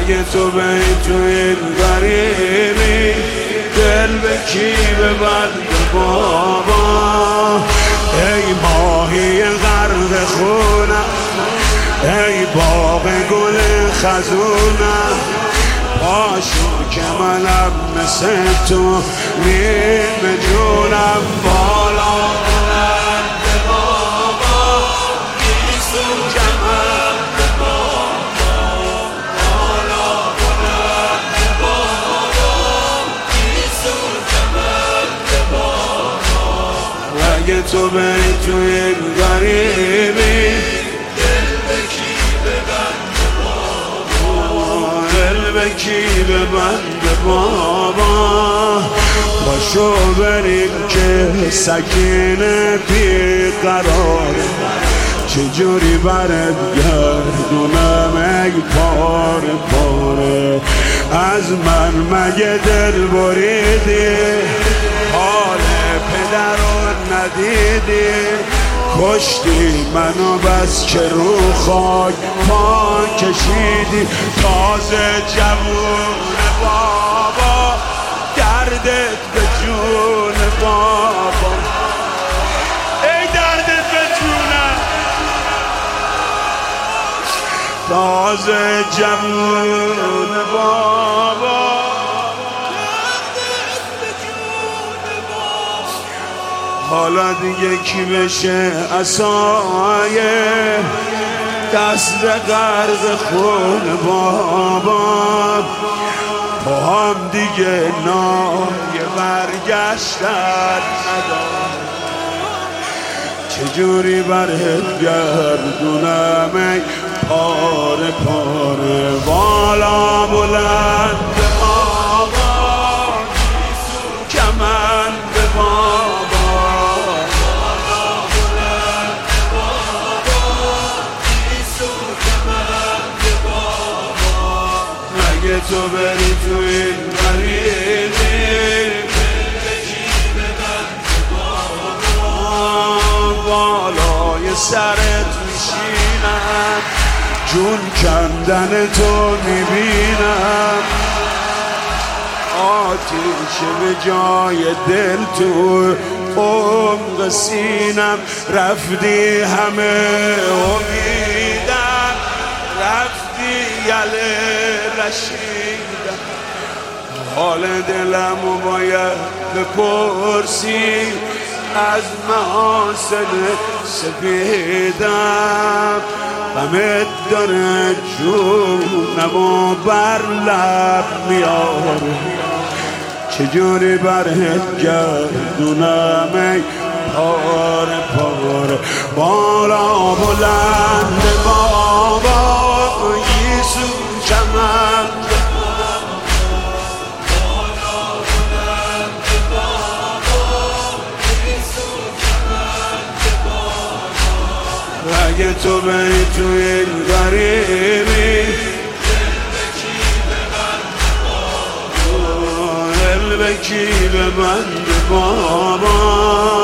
اگه تو به تو این غریبی دل به کی ببند بابا. ای ماهی غرق خونم، ای باغ گل خزونم، پاشو که منم مثل تو نیم جونم. بالا بلند بابا گیسو کمند بابا، بالا بلند بابا گیسو کمند بابا. اگه تو به تو این غریبی دل به کی ببند بابا، دل به کی ببند بابا. باشو بریم که سکینه بی قرار، چجوری برد گردونم ای پاره پاره. از من مگه دل بریدی، حال پدر رو ندیدی، کشتی منو بس که رو خاک پا کشیدی. تازه جوون بابا دردت به جون بابا، ای دردت به جونم. تازه جوون بابا حالا دیگه کی بشه عصایه دست غرق خون بابا. با هم دیگه نای برگشتن ندارم، چجوری برهت گردونم ای پاره پاره. بالا بلند بابا گیسو کمند بابا، بالا بلند بابا گیسو کمند بابا. اگه تو بری تو این غریبی به کی ببند بابا، بالای سرت میشینم، جون کندن تو میبینم، آتیش به جای دل تو عمق سینم. رفتی همه امیدم، رفتی یله رشیدم، حال دلمو باید بپرسی از محاسن سپیدم. غمت داره جونمو بر لب میاره، چجوری برهت گردونم ای پاره پاره. بالا بلند بابا گیسو کمند، بالا بلند بابا گیسو کمند بابا. اگه تو به تو این غریبی دل به کی ببند بابا، دل به کی ببند بابا.